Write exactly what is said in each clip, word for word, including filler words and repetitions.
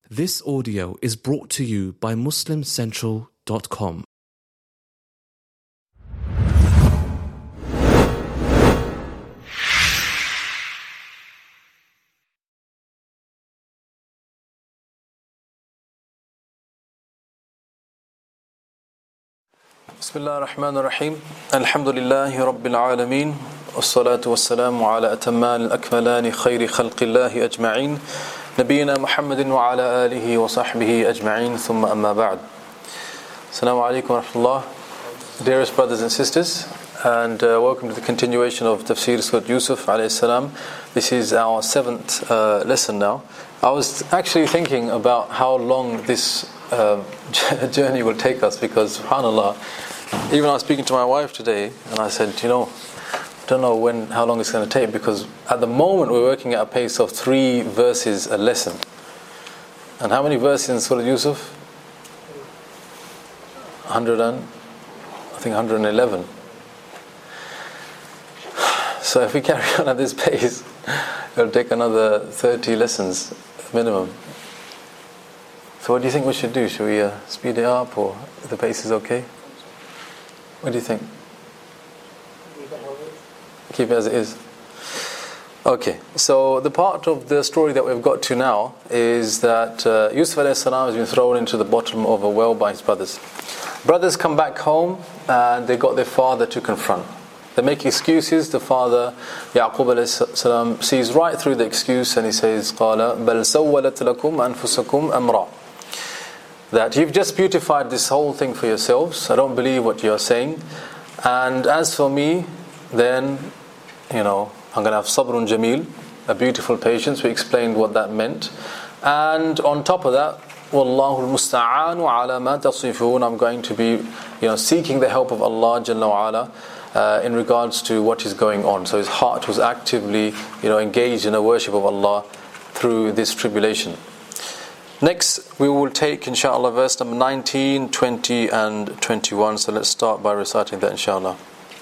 This audio is brought to you by Muslim Central dot com. Bismillah ar-Rahman ar-Rahim. Alhamdulillahi Rabbil Alameen. Wassalatu wassalamu ala atamman al-akmalani khayri khalqillahi ajma'in. Nabiyyina Muhammadin wa ala alihi wa sahbihi ajma'in. Thumma amma ba'd. Assalamu alaikum wa rahmatullah. Dearest brothers and sisters, and uh, welcome to the continuation of Tafsir Surah Yusuf alayhi salam. This is our seventh uh, lesson now. I was actually thinking about how long this uh, journey will take us, because subhanAllah, even I was speaking to my wife today and I said, you know, I don't know when, how long it's going to take, because at the moment we're working at a pace of three verses a lesson. And how many verses in Surah Yusuf? one hundred and, I think one hundred eleven. So if we carry on at this pace, it'll take another thirty lessons minimum. So what do you think we should do? Should we uh, speed it up, or if the pace is okay? What do you think? Keep it as it is. Okay, so the part of the story that we've got to now is that uh, Yusuf alayhi salam has been thrown into the bottom of a well by his brothers. Brothers come back home and they got their father to confront. They make excuses. The father, Yaqub alayhi salam, sees right through the excuse and he says, قَالَ بَلْ سَوَّلَتْ لَكُمْ أَنفُسَكُمْ أَمْرًا, that you've just beautified this whole thing for yourselves. I don't believe what you're saying. And as for me, then, you know, I'm going to have sabrun jameel, a beautiful patience. We explained what that meant. And on top of that, Wallahu al-musta'anu ala ma tasifun, I'm going to be, you know, seeking the help of Allah Jalla wa ala uh, in regards to what is going on. So his heart was actively, you know, engaged in the worship of Allah through this tribulation. Next, we will take, inshallah, verse number nineteen, twenty and twenty-one. So let's start by reciting that, inshallah.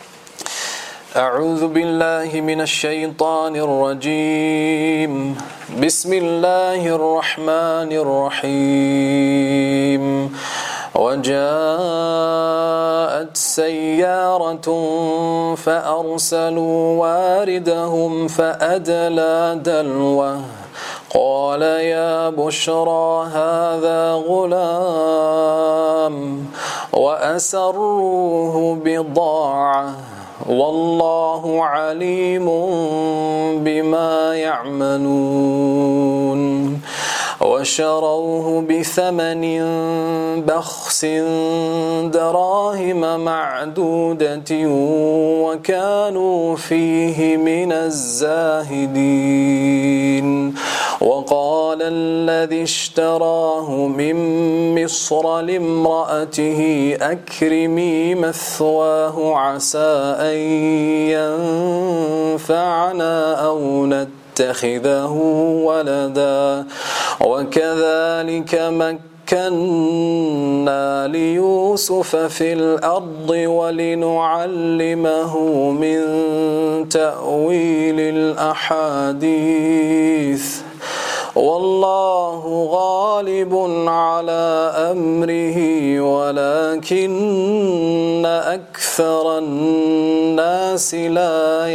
أعوذ بالله من الشيطان الرجيم بسم الله الرحمن الرحيم وجاءت سيارة فأرسلوا واردهم فأدلى دلوه قال يا بشرى هذا غلام وأسروه بضاعة والله عليم بما يعملون وشروه بثمن بخس دراهم معدودة وكانوا فيه من الزاهدين وقال الذي اشتراه من مصر لامرأته أكرمي مثواه عسى أن ينفعنا أو نتخذه ولدا وكذلك مكنا ليوسف في الأرض ولنعلمه من تأويل الأحاديث والله غالب على أمره ولكن أكثر الناس لا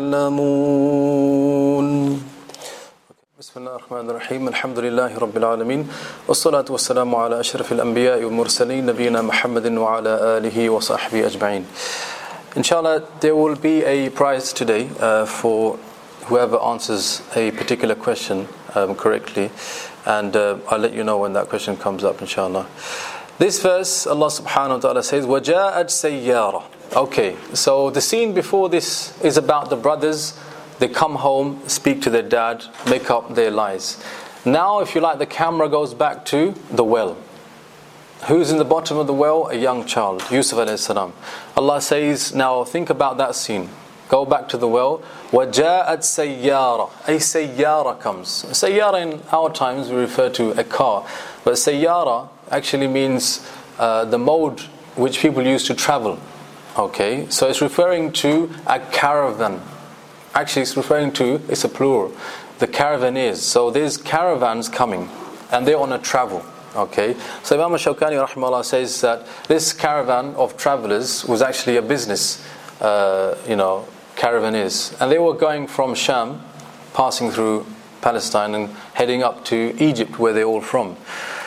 يعلمون. بسم الله الرحمن الرحيم. الحمد لله رب العالمين والصلاة والسلام على أشرف الأنبياء والمرسلين نبينا محمد وعلى آله وصحبه أجمعين. Inshallah, there will be a prize today uh, for whoever answers a particular question um, correctly, and uh, I'll let you know when that question comes up, inshallah. This verse, Allah subhanahu wa ta'ala says, وَجَاءَتْ سَيَّارَةٌ. Okay, so the scene before this is about the brothers. They come home, speak to their dad, make up their lies. Now, if you like, the camera goes back to the well. Who's in the bottom of the well? A young child, Yusuf alayhi salam. Allah says, now think about that scene. Go back to the well. وَجَاءَتْ سَيَّارَةٌ. A sayyara comes. Sayyara in our times we refer to a car. But sayyara actually means uh, the mode which people use to travel. Okay, so it's referring to a caravan. Actually, it's referring to, it's a plural, the caravan is. So there's caravans coming. and they're on a travel. Okay, so Imam Shawkani rahimahullah says that this caravan of travelers was actually a business, uh, you know, caravaneers, and they were going from Sham, passing through Palestine and heading up to Egypt, where they're all from.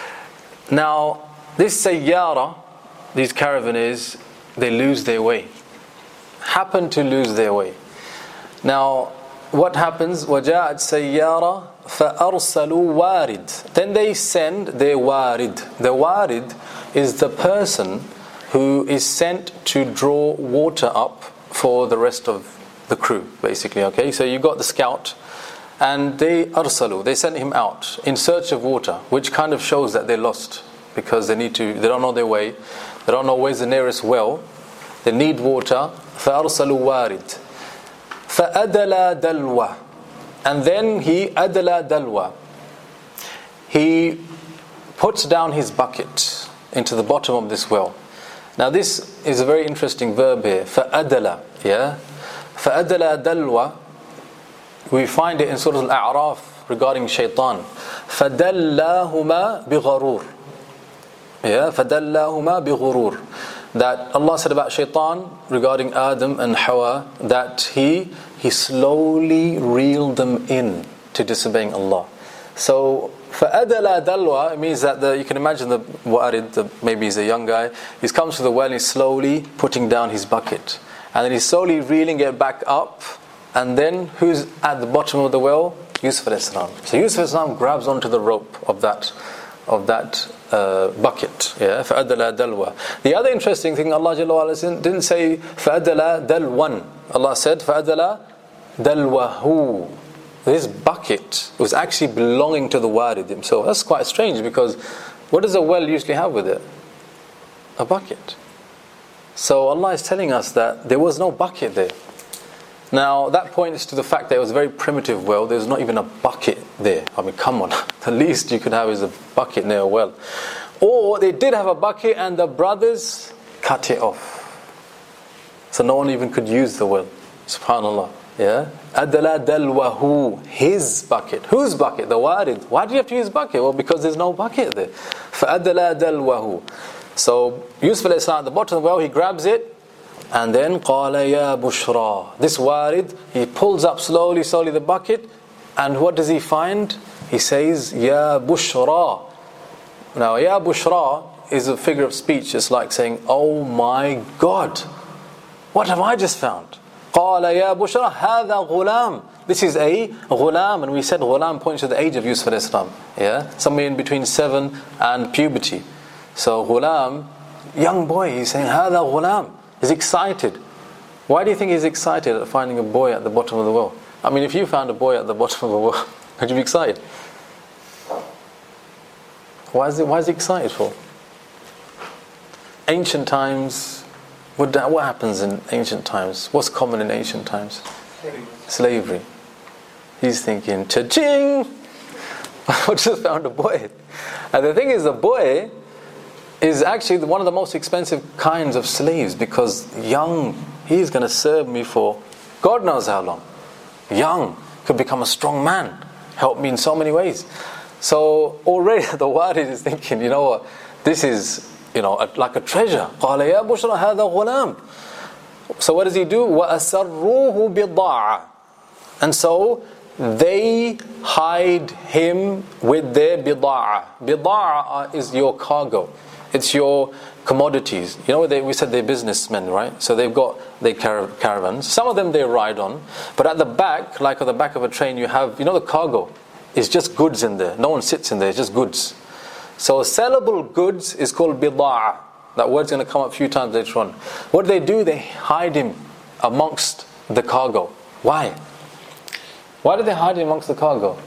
Now, this sayyara, these caravaneers, they lose their way, happen to lose their way. Now, what happens? وَجَاءَتْ سَيَّارَةٌ فَأَرْسَلُوا وَارِد. Then they send their warid. The warid is the person who is sent to draw water up for the rest of the crew, basically. Okay, so you got the scout, and they arsalu, they sent him out in search of water, which kind of shows that they're lost, because they need to, they don't know their way, they don't know where's the nearest well, they need water. فَأَرْسَلُوا وَارِد فَأَدَلَا دَلْوَةً. And then he adala dalwa, he puts down his bucket into the bottom of this well. Now this is a very interesting verb here, فَأَدَلَ, yeah, فَأَدَلَ دَلْوَةً. We find it in Surah Al-A'raf regarding shaitan, فَدَلَّاهُمَا بِغَرُورٍ, yeah, فَدَلَّاهُمَا بِغُرُورٍ. That Allah said about shaitan regarding Adam and Hawa, that he he slowly reeled them in to disobeying Allah. So فَأَدَلَا دَلْوَةً, it means that the, you can imagine the warid, the, maybe he's a young guy, he comes to the well and he's slowly putting down his bucket, and then he's slowly reeling it back up, and then who's at the bottom of the well? Yusuf alayhi salam. So Yusuf alayhi salam grabs onto the rope of that of that uh, bucket. Yeah, فَأَدَلَا دَلْوَةً. The other interesting thing, Allah Jalla wa Ala didn't say فَأَدَلَا دَلْوَةً. Allah said فَأَدَلَا دَلْوَهُ. This bucket was actually belonging to the warid himself. That's quite strange, because what does a well usually have with it? A bucket. So Allah is telling us that there was no bucket there. Now that points to the fact that it was a very primitive well. There's not even a bucket there. I mean, come on, the least you could have is a bucket near a well. Or they did have a bucket and the brothers cut it off, so no one even could use the well. Subhanallah. Yeah, adala dalwahu, his bucket. Whose bucket? The warid. Why do you have to use bucket? Well, because there's no bucket there. فَأَدَلَا دَلْوَهُ. So Yusuf alayhi salam at the bottom of the well, he grabs it, and then قَالَ يَا بُشْرَى. This warid, he pulls up slowly, slowly the bucket, and what does he find? He says, يَا بُشْرَى. Now, يَا بُشْرَى is a figure of speech. It's like saying, oh my God, what have I just found? قَالَ يَا بُشْرَى هَذَا غُلَامٌ. This is a ghulam, and we said ghulam points to the age of Yusuf alayhi salam. Yeah, somewhere in between seven and puberty. So ghulam, young boy, he's saying, هَذَا غُلَامٌ. He's excited. Why do you think he's excited at finding a boy at the bottom of the well? I mean, if you found a boy at the bottom of the well, would you be excited? Why is it? Why is he excited for? Ancient times. What, what happens in ancient times? What's common in ancient times? Slavery. Slavery. He's thinking, cha-ching! I just found a boy. And the thing is, the boy is actually one of the most expensive kinds of slaves, because young, he's going to serve me for God knows how long. Young, could become a strong man, help me in so many ways. So already the warid is thinking, you know what, this is, you know, a, like a treasure. قَالَ يَا بُشْرَى هَذَا غُلَامٌ. So what does he do? وَأَسَرُّوهُ بِضَاعَةً. And so they hide him with their bida'a. Bida'a is your cargo. It's your commodities. You know, they, we said they're businessmen, right? So they've got their car- caravans. Some of them they ride on. But at the back, like at the back of a train, you have, you know, the cargo. It's just goods in there. No one sits in there. It's just goods. So sellable goods is called bida'a. That word's going to come up a few times later on. What do they do? They hide him amongst the cargo. Why? Why do they hide him amongst the cargo?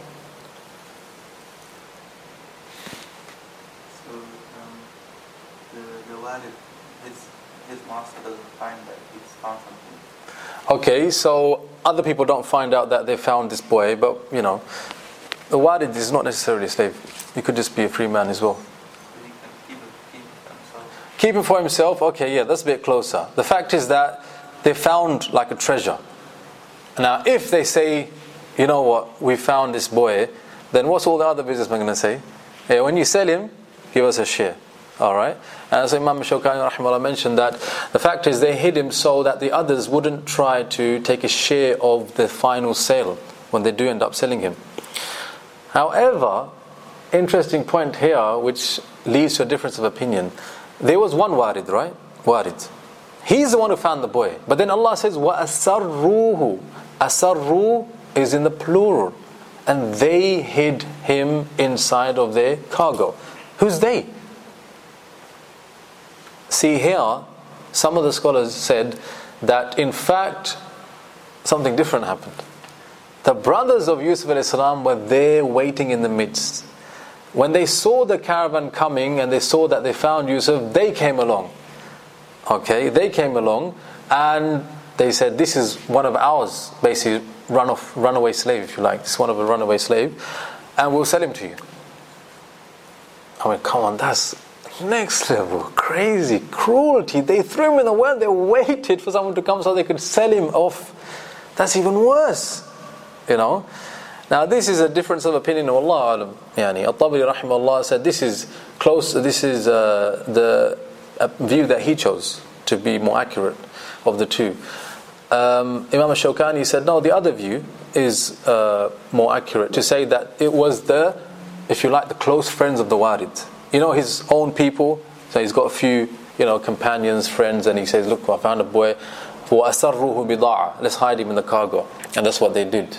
So um, the, the walid, his, his master doesn't find that he's found something. Okay, so other people don't find out that they found this boy, but you know, the walid is not necessarily a slave. He could just be a free man as well. So he can keep it, keep it for himself. Keep him for himself? Okay, yeah, that's a bit closer. The fact is that they found like a treasure. Now, if they say, you know what, we found this boy, then what's all the other businessmen going to say? Yeah, when you sell him, give us a share. Alright? And as Imam Shawkani rahimahullah mentioned, that the fact is they hid him so that the others wouldn't try to take a share of the final sale when they do end up selling him. However, interesting point here which leads to a difference of opinion. There was one warid, right? Warid. He's the one who found the boy. But then Allah says, وَأَسَرُّوهُ. Asarru is in the plural. And they hid him inside of their cargo. Who's they? See here, some of the scholars said that in fact something different happened. The brothers of Yusuf alayhi salam were there waiting in the midst. When they saw the caravan coming and they saw that they found Yusuf, they came along. Okay, they came along and they said, this is one of ours, basically run off, runaway slave if you like. This is one of a runaway slave, and we'll sell him to you. I mean, come on, that's next level, crazy, cruelty. They threw him in the well, they waited for someone to come so they could sell him off. That's even worse, you know. Now this is a difference of opinion of Allah alam. Yani, At-Tabari rahimahullah said this is close, this is uh, the uh, view that he chose to be more accurate of the two. Um, Imam Shawkani said no, the other view is uh, more accurate, to say that it was the, if you like, the close friends of the Warid. You know, his own people, so he's got a few, you know, companions, friends, and he says, look, I found a boy, وَأَسَرُّهُ بِضَاعَةً, let's hide him in the cargo. And that's what they did.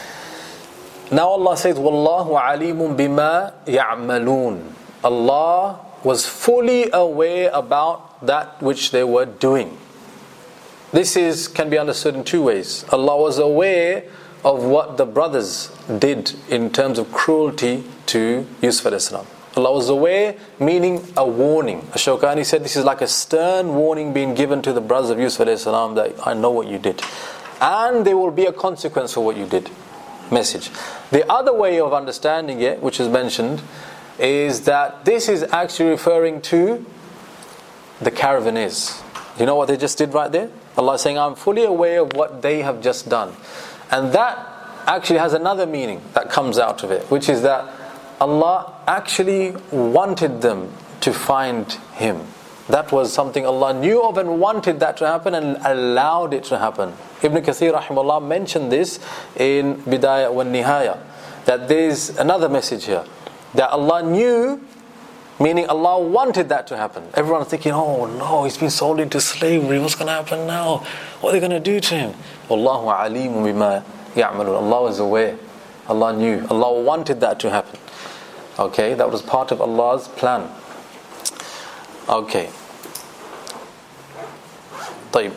Now Allah says, وَاللَّهُ عَلِيمٌ بِمَا يَعْمَلُونَ. Allah was fully aware about that which they were doing. This is can be understood in two ways. Allah was aware of what the brothers did in terms of cruelty to Yusuf alayhi salam. Allah was aware, meaning a warning. Ash-Shawkani said this is like a stern warning being given to the brothers of Yusuf alayhi salam, that I know what you did. And there will be a consequence for what you did. Message. The other way of understanding it, which is mentioned, is that this is actually referring to the caravaneers. You know what they just did right there? Allah is saying, I'm fully aware of what they have just done. And that actually has another meaning that comes out of it, which is that Allah actually wanted them to find Him. That was something Allah knew of and wanted that to happen and allowed it to happen. Ibn Kathir rahimahullah mentioned this in Bidayah wa Nihaya, that there's another message here, that Allah knew, meaning Allah wanted that to happen. Everyone's thinking, oh no, he's been sold into slavery, what's going to happen now? What are they going to do to him? Wallahu alimun bima ya'malun. Allah was aware, Allah knew, Allah wanted that to happen. Okay, that was part of Allah's plan. Okay. طيب.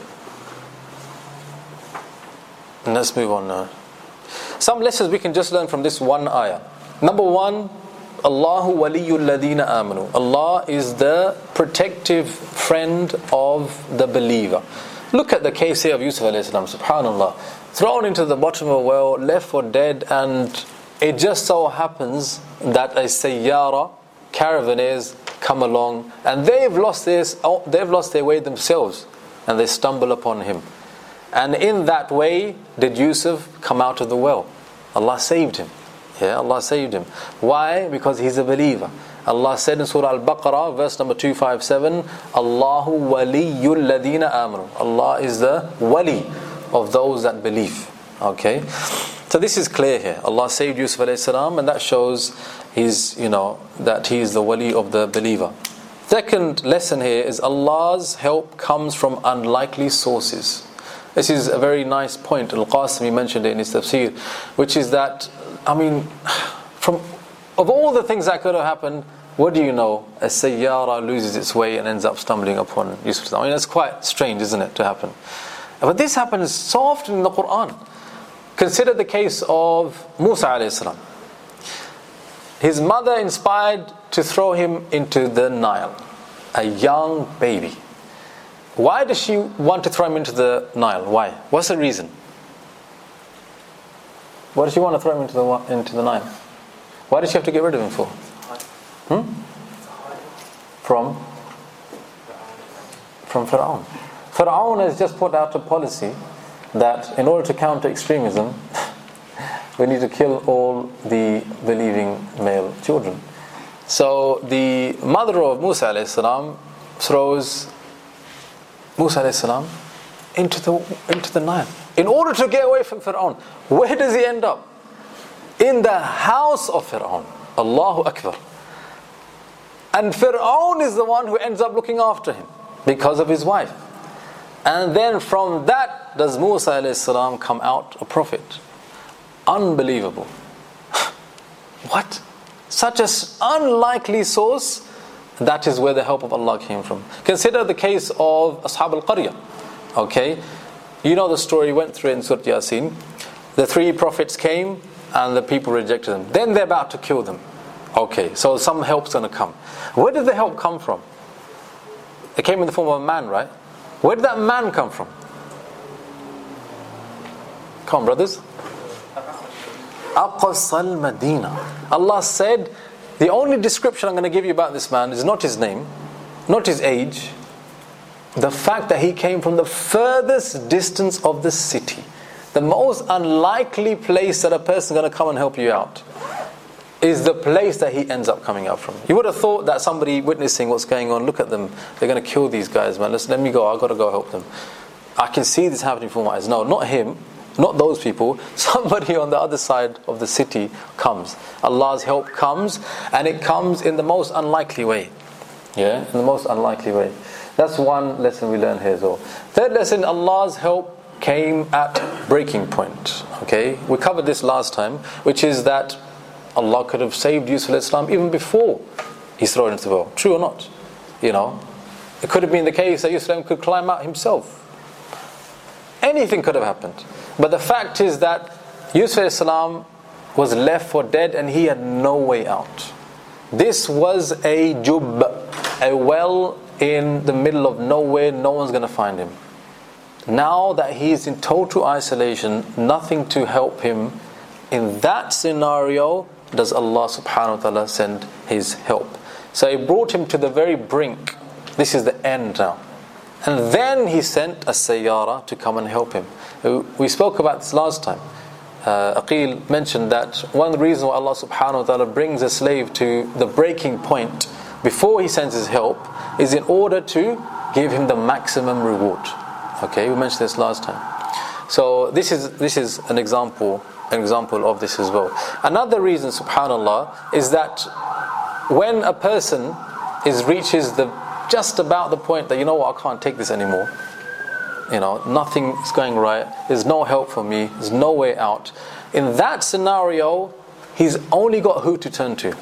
Let's move on now. Some lessons we can just learn from this one ayah. Number one, Allahu waliyul ladina amanu. Allah is the protective friend of the believer. Look at the case here of Yusuf alayhi salam, subhanallah. Thrown into the bottom of a well, left for dead, and it just so happens that a sayyara, caravaneers, come along, and they've lost their, they've lost their way themselves, and they stumble upon him. And in that way did Yusuf come out of the well. Allah saved him. Yeah, Allah saved him. Why? Because he's a believer. Allah said in Surah Al-Baqarah, verse number two fifty-seven, Allahu waliyul ladina amanu. Allah is the wali of those that believe. Okay? So this is clear here. Allah saved Yusuf alayhi salam, and that shows he's, you know, that he is the wali of the believer. Second lesson here is Allah's help comes from unlikely sources. This is a very nice point. Al-Qasimi mentioned it in his tafsir, which is that, I mean, from of all the things that could have happened, what do you know? A sayyara loses its way and ends up stumbling upon Yusuf. I mean, that's quite strange, isn't it, to happen? But this happens so often in the Quran. Consider the case of Musa alayhi salam. His mother inspired to throw him into the Nile, a young baby. Why does she want to throw him into the Nile? Why? What's the reason? Why does she want to throw him into the into the Nile? Why does she have to get rid of him for? Hmm? From? From Fir'aun. Fir'aun has just put out a policy that in order to counter extremism, we need to kill all the believing male children. So the mother of Musa alayhi salam throws Musa alayhi salam into the into the Nile in order to get away from Fir'aun. Where does he end up? In the house of Fir'aun. Allahu Akbar. And Fir'aun is the one who ends up looking after him because of his wife. And then from that does Musa alayhi salam come out a prophet. Unbelievable. What? Such an unlikely source. That is where the help of Allah came from. Consider the case of Ashab al-Qarya. Okay, you know the story, went through in Surah Yasin. The three prophets came and the people rejected them. Then they're about to kill them. Okay, so some help's going to come. Where did the help come from? It came in the form of a man, right? Where did that man come from? Come on, brothers. Aqsal Madina. Allah said, the only description I'm going to give you about this man is not his name, not his age, the fact that he came from the furthest distance of the city. The most unlikely place that a person is going to come and help you out is the place that he ends up coming out from. You would have thought that somebody witnessing what's going on, look at them, they're going to kill these guys, man. Let's, let me go, I've got to go help them. I can see this happening before my eyes. No, not him, not those people. Somebody on the other side of the city comes. Allah's help comes, and it comes in the most unlikely way. Yeah, in the most unlikely way. That's one lesson we learn here as well. Third lesson, Allah's help came at breaking point. Okay, we covered this last time, which is that Allah could have saved Yusuf alayhi salam even before he's thrown into the well. True or not? You know, it could have been the case that Yusuf could climb out himself. Anything could have happened. But the fact is that Yusuf alayhi salam was left for dead and he had no way out. This was a jub, a well in the middle of nowhere, no one's going to find him. Now that he is in total isolation, nothing to help him, in that scenario does Allah subhanahu wa ta'ala send his help. So he brought him to the very brink. This is the end now. And then he sent a sayyara to come and help him. We spoke about this last time. Uh, Aqil mentioned that one of the reasons why Allah subhanahu wa ta'ala brings a slave to the breaking point before he sends his help is in order to give him the maximum reward. Okay, we mentioned this last time. So this is this is an example an example of this as well. Another reason, subhanallah, is that when a person is reaches the just about the point that, you know what, I can't take this anymore. You know, nothing is going right. There's no help for me. There's no way out. In that scenario, he's only got who to turn to.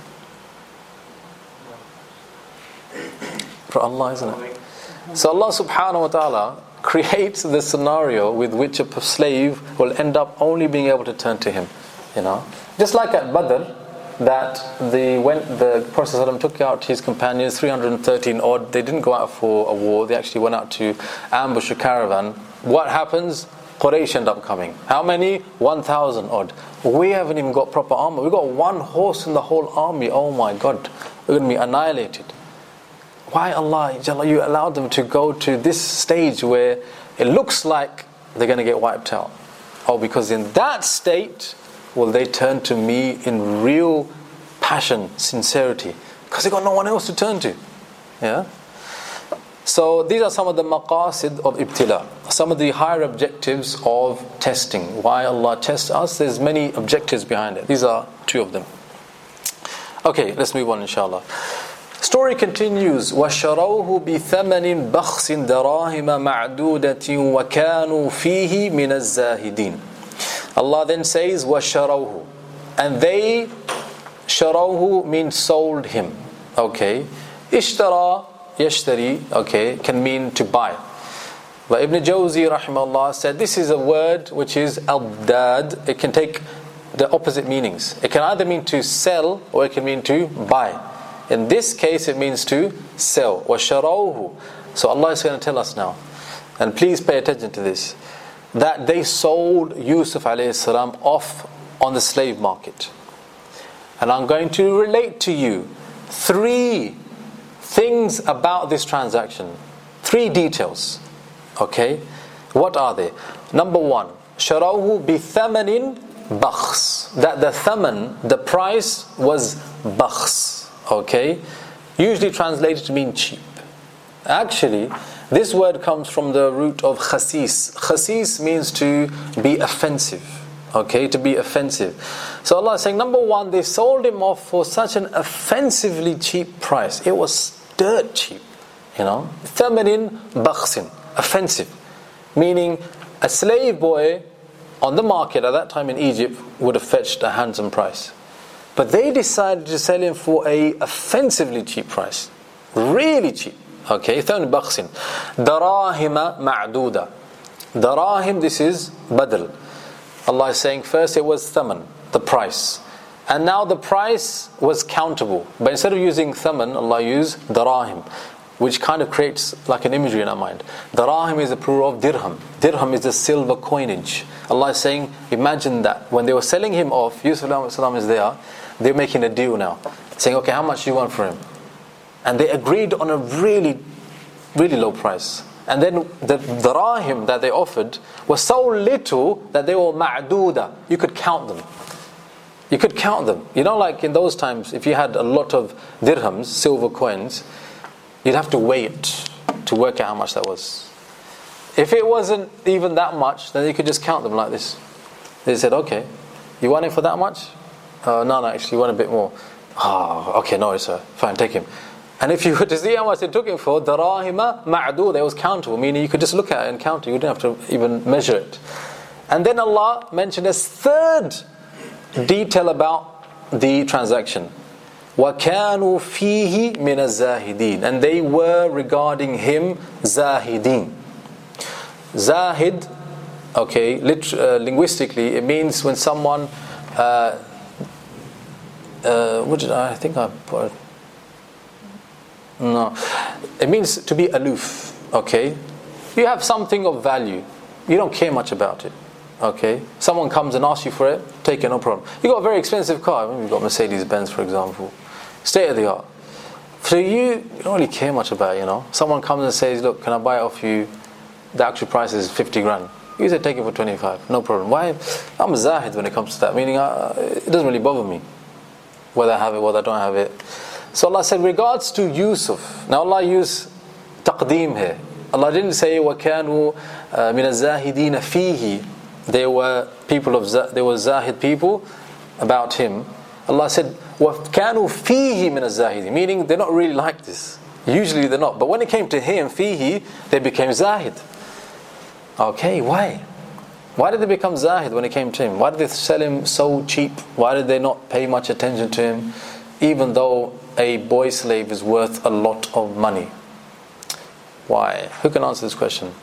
For Allah, isn't it? So Allah subhanahu wa ta'ala creates the scenario with which a slave will end up only being able to turn to him. You know, just like at Badr, that the when the Prophet ﷺ took out his companions, three hundred thirteen odd, they didn't go out for a war, they actually went out to ambush a caravan. What happens? Quraysh end up coming. How many? one thousand odd. We haven't even got proper armor. We've got one horse in the whole army. Oh my God, we're going to be annihilated. Why Allah, you allowed them to go to this stage where it looks like they're going to get wiped out? Oh, because in that state will they turn to me in real passion, sincerity, because they got no one else to turn to. Yeah. So these are some of the maqasid of ibtila, some of the higher objectives of testing. Why Allah tests us? There's many objectives behind it. These are two of them. Okay, let's move on, inshallah. Story continues. وَشَرَوْهُ بِثَمَنٍ بَخْسٍ دَرَاهِمَ مَعْدُودَةٍ وَكَانُوا فِيهِ مِنَ الزَّاهِدِينَ. Allah then says, وَشَرَوْهُ, and they, شَرَوْهُ means sold him. Okay. Ishtara, yashtari, okay, can mean to buy. But Ibn Jawzi rahimahullah said this is a word which is al-dad. It can take the opposite meanings. It can either mean to sell or it can mean to buy. In this case it means to sell. وَشَرَوْهُ. So Allah is going to tell us now, and please pay attention to this, that they sold Yusuf alayhi salam off on the slave market. And I'm going to relate to you three things about this transaction. Three details. Okay? What are they? Number one, شَرَوْهُ بِثَمَنٍ بَخْسٍ. That the thaman, the price, was bakhs. okay, usually translated to mean cheap. Actually, this word comes from the root of khasis. Khasis means to be offensive. Okay, to be offensive. So Allah is saying, number one, they sold him off for such an offensively cheap price. It was dirt cheap, you know. Thamanin bakhsin, offensive. Meaning, a slave boy on the market at that time in Egypt would have fetched a handsome price. But they decided to sell him for a offensively cheap price. Really cheap. Okay, thamanin bakhsin. Darahima ma'duda. Darahim, this is badal. Allah is saying first it was thaman, the price. And now the price was countable. But instead of using thaman, Allah used darahim, which kind of creates like an imagery in our mind. Darahim is the plural of dirham. Dirham is the silver coinage. Allah is saying, imagine that. When they were selling him off, Yusuf is there, they're making a deal now. Saying, okay, how much do you want for him? And they agreed on a really, really low price. And then the darahim that they offered was so little that they were ma'duda. You could count them. You could count them. You know, like in those times, if you had a lot of dirhams, silver coins, you'd have to wait to work out how much that was. If it wasn't even that much, then you could just count them like this. They said, okay, you want it for that much? Uh, no, no, actually, you want a bit more. Oh, okay, no, sir. Fine, take him. And if you were to see how much they took him for, darahima ma'duda, it was countable, meaning you could just look at it and count it. You didn't have to even measure it. And then Allah mentioned a third detail about the transaction. وَكَانُوا فِيهِ مِنَ الزَّاهِدِينَ. And they were regarding him zahideen. Zahid, okay, lit- uh, linguistically, it means when someone, uh, uh, what did I, I think I put it. No, it means to be aloof. Okay, you have something of value, you don't care much about it. Okay, someone comes and asks you for it, take it, no problem. You got a very expensive car. Maybe you got Mercedes Benz, for example, state of the art. For you, you don't really care much about it. You know, someone comes and says, "Look, can I buy it off you? The actual price is fifty grand." You say, "Take it for twenty-five, no problem." Why? I'm a zahid when it comes to that. Meaning, uh, it doesn't really bother me whether I have it, whether I don't have it. So Allah said, regards to Yusuf. Now Allah used taqdeem here. Allah didn't say وَكَانُوا مِنَ الزَّاهِدِينَ فِيهِ. They were people of they were zahid people about him. Allah said وَكَانُوا فِيهِ مِنَ الزَّاهِدِينَ, meaning they're not really like this. Usually they're not. But when it came to him, fihi, they became zahid. Okay, why? Why did they become zahid when it came to him? Why did they sell him so cheap? Why did they not pay much attention to him? Even though a boy slave is worth a lot of money. Why? Who can answer this question?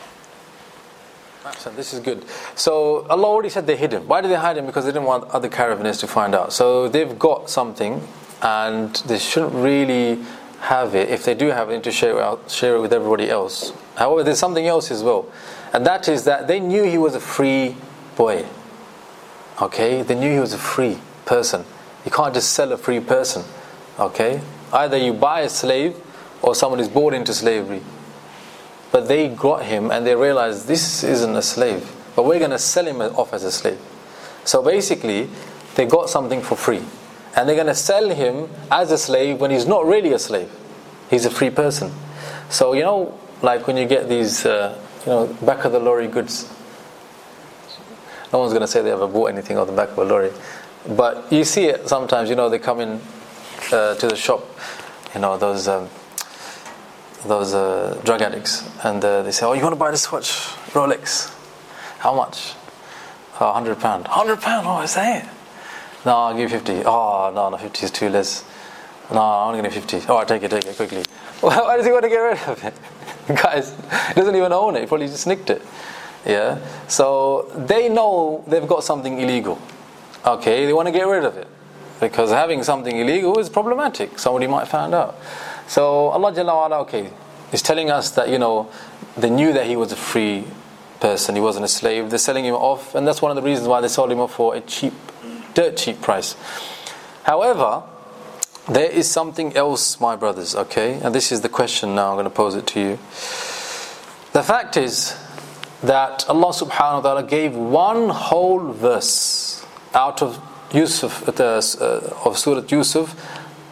This is good. So Allah already said they hid him. Why did they hide him? Because they didn't want other caravanners to find out. So they've got something and they shouldn't really have it. If they do have it, to share it out, share it with everybody else. However, there's something else as well. And that is that they knew he was a free boy. Okay? They knew he was a free person. You can't just sell a free person. Okay? Either you buy a slave or someone is born into slavery. But they got him and they realized this isn't a slave, but we're going to sell him off as a slave. So basically, they got something for free. And they're going to sell him as a slave when he's not really a slave. He's a free person. So, you know, like when you get these, uh, you know, back of the lorry goods. No one's going to say they ever bought anything on the back of a lorry. But you see it sometimes, you know, they come in uh, to the shop, you know, those um, those uh, drug addicts, and uh, they say, "Oh, you want to buy this watch, Rolex? How much? Oh, hundred pound. Hundred pound? Oh, is that it? No, I'll give you fifty. Oh, no, no, fifty is too less. No, I'm only going to fifty. Oh, take it, take it quickly. Why does he want to get rid of it? Guys, he doesn't even own it. He probably just nicked it. Yeah. So they know they've got something illegal. Okay, they want to get rid of it because having something illegal is problematic. Somebody might find out. So Allah Jalla wa Ala, okay, is telling us that, you know, they knew that he was a free person, he wasn't a slave. They're selling him off, and that's one of the reasons why they sold him off for a cheap, dirt cheap price. However, there is something else, my brothers, okay? And this is the question now, I'm going to pose it to you. The fact is that Allah subhanahu wa ta'ala gave one whole verse out of Yusuf, uh, of Surah Yusuf,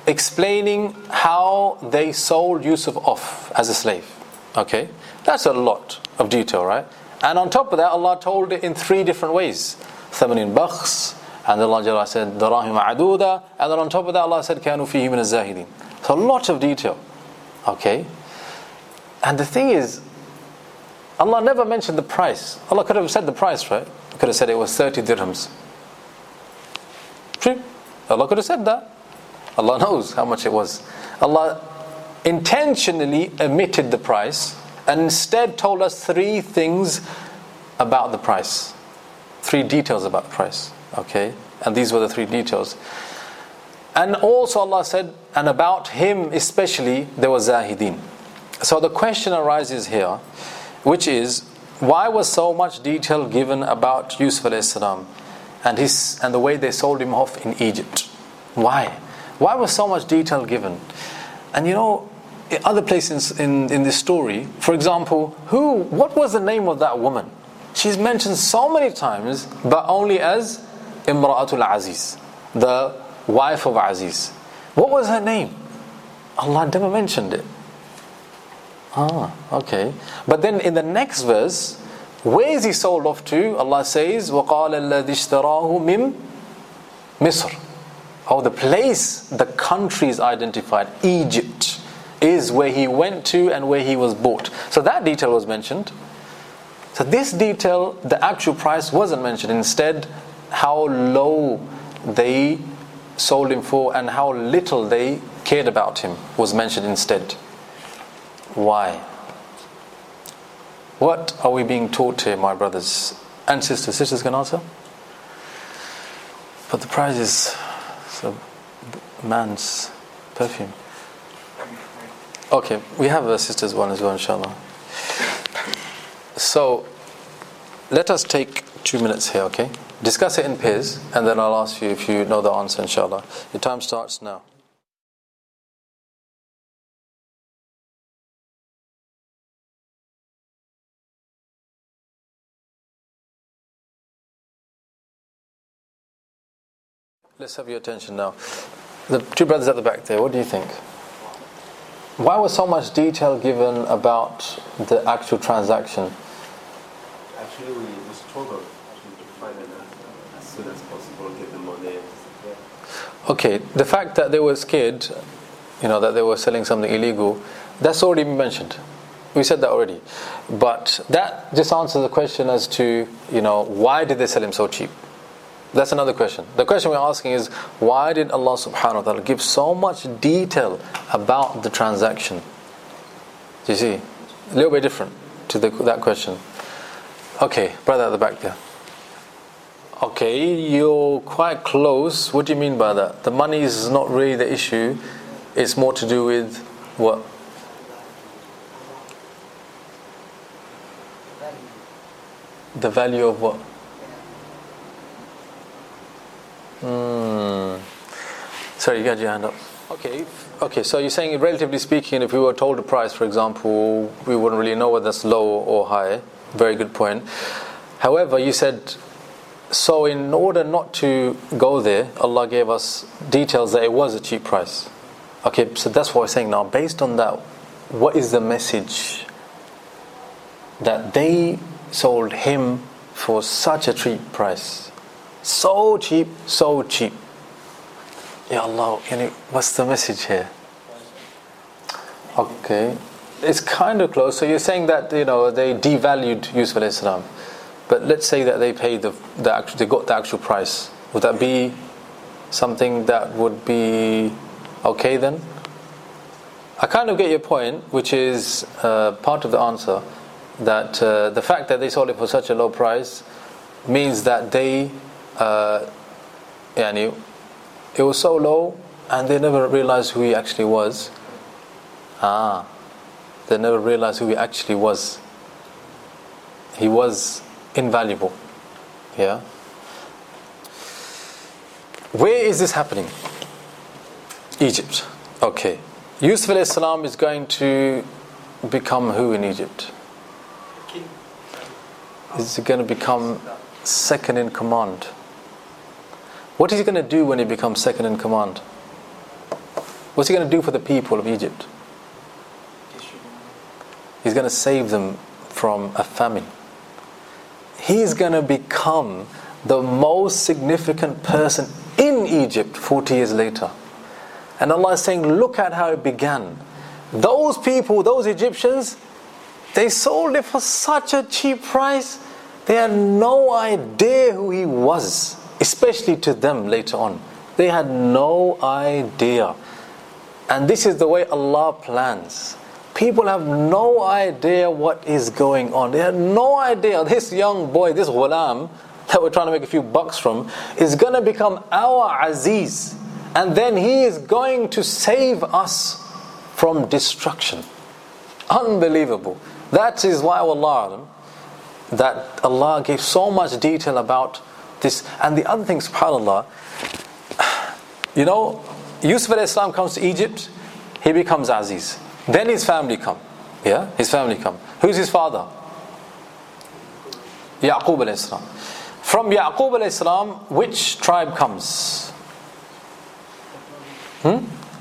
explaining how they sold Yusuf off as a slave. Okay, that's a lot of detail, right? And on top of that, Allah told it in three different ways. ثمن بخس, and then Allah said دراهم معدودة, and then on top of that Allah said كانوا فيه من الزاهدين. So a lot of detail. Okay, and the thing is, Allah never mentioned the price. Allah could have said the price, right? He could have said it was thirty dirhams. True, Allah could have said that. Allah knows how much it was. Allah intentionally omitted the price and instead told us three things about the price. Three details about the price. Okay? And these were the three details. And also Allah said, and about him especially, there was Zahidin. So the question arises here, which is, why was so much detail given about Yusuf alayhi salam and his and the way they sold him off in Egypt? Why? Why was so much detail given? And you know, in other places in, in this story, for example, who, what was the name of that woman? She's mentioned so many times, but only as Imra'atul Aziz, the wife of Aziz. What was her name? Allah never mentioned it. Ah, okay. But then in the next verse, where is he sold off to? Allah says, وَقَالَ الَّذِي اشْتَرَاهُ مِنْ مِصْرٍ. Oh, the place, the country is identified. Egypt is where he went to and where he was bought. So that detail was mentioned. So this detail, the actual price wasn't mentioned. Instead, how low they sold him for and how little they cared about him was mentioned instead. Why? What are we being taught here, my brothers and sisters? Sisters can answer? But the prize is a man's perfume. Okay, we have a sister's one as well, inshallah. So, let us take two minutes here, okay? Discuss it in pairs, and then I'll ask you if you know the answer, inshallah. Your time starts now. Let's have your attention now. The two brothers at the back there, what do you think? Why was so much detail given about the actual transaction? Actually, we, we struggle actually to find it as soon as possible, get the money. Okay, the fact that they were scared, you know, that they were selling something illegal, that's already been mentioned. We said that already. But that just answers the question as to, you know, why did they sell him so cheap? That's another question. The question we're asking is, why did Allah subhanahu wa ta'ala give so much detail about the transaction? Do you see? A little bit different to the, that question. Okay, brother at the back there. Okay, you're quite close. What do you mean by that? The money is not really the issue. It's more to do with what? The value of what? Hmm. Sorry, you got your hand up. Okay, okay. So you're saying, relatively speaking, if we were told a price, for example, we wouldn't really know whether that's low or high. Very good point. However, you said, so in order not to go there, Allah gave us details that it was a cheap price. Okay, so that's what we're saying now. Based on that, what is the message that they sold him for such a cheap price? So cheap, so cheap. Ya Allah, can you, what's the message here? Okay, it's kind of close. So you're saying that, you know, they devalued Yusuf alayhi salam, but let's say that they paid the the actual, they got the actual price. Would that be something that would be okay then? I kind of get your point, which is uh, part of the answer. That uh, the fact that they sold it for such a low price means that they. Uh, yani, it was so low and they never realized who he actually was. Ah, they never realized who he actually was. He was invaluable. Yeah. Where is this happening? Egypt. Okay. Yusuf alayhi salam is going to become who in Egypt? King. Is he going to become second in command? What is he going to do when he becomes second in command? What's he going to do for the people of Egypt? He's going to save them from a famine. He's going to become the most significant person in Egypt forty years later. And Allah is saying, look at how it began. Those people, those Egyptians, they sold it for such a cheap price. They had no idea who he was, especially to them later on. They had no idea. And this is the way Allah plans. People have no idea what is going on. They have no idea this young boy, this ghulam that we're trying to make a few bucks from, is going to become our Aziz. And then he is going to save us from destruction. Unbelievable. That is why, wallah, that Allah gave so much detail about this. And the other thing, subhanAllah, you know, Yusuf alayhi salam comes to Egypt, he becomes Aziz. Then his family come. Yeah, his family come. Who's his father? Yaqub alayhi salam. From Yaqub alayhi salam, which tribe comes? Hmm?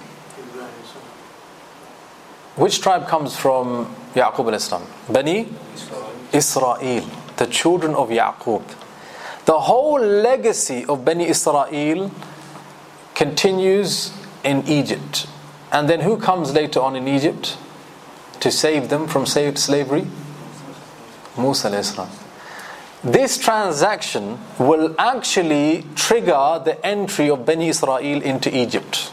Which tribe comes from Yaqub alayhi salam? Bani Israel, the children of Yaqub. The whole legacy of Bani Israel continues in Egypt. And then who comes later on in Egypt to save them from slavery? Musa alayhi salam. This transaction will actually trigger the entry of Bani Israel into Egypt.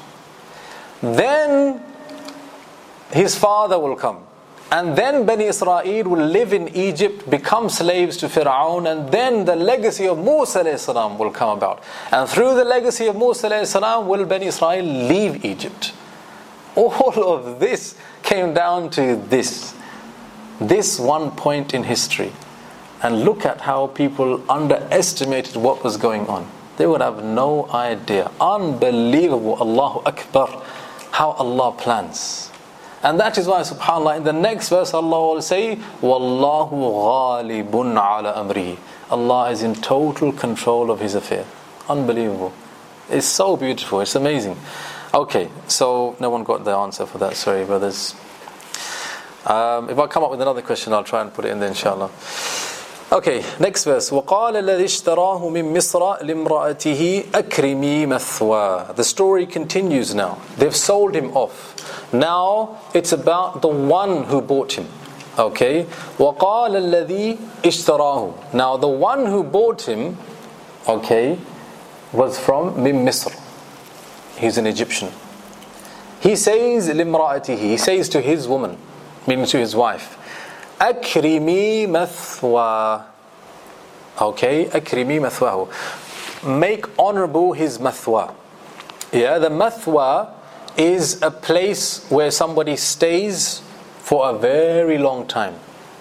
Then his father will come. And then Bani Israel will live in Egypt, become slaves to Fir'aun, and then the legacy of Musa alayhi salam will come about. And through the legacy of Musa alayhi salam will Bani Israel leave Egypt. All of this came down to this. This one point in history. And look at how people underestimated what was going on. They would have no idea. Unbelievable. Allahu Akbar. How Allah plans. And that is why, subhanAllah, in the next verse Allah will say, Wallahu ghalibun ala amrihi. Allah is in total control of His affair. Unbelievable. It's so beautiful. It's amazing. Okay, so no one got the answer for that. Sorry, brothers. Um, if I come up with another question, I'll try and put it in there, inshallah. Okay, next verse. وَقَالَ الَّذِي اشْتَرَاهُ مِن مِصْرَ لِامْرَأَتِهِ أَكْرِمِي مَثْوَاهُ. The story continues now. They've sold him off. Now it's about the one who bought him. Okay. وَقَالَ الَّذِي اشْتَرَاهُ. Now the one who bought him, okay, was from مِن مِصْرَ. He's an Egyptian. He says لِامْرَأَتِهِ. He says to his woman, meaning to his wife, أَكْرِمِي مَثْوَاهُ. Okay, أَكْرِمِي مَثْوَاهُ. Make honorable his mathwa. Yeah, the mathwa is a place where somebody stays for a very long time.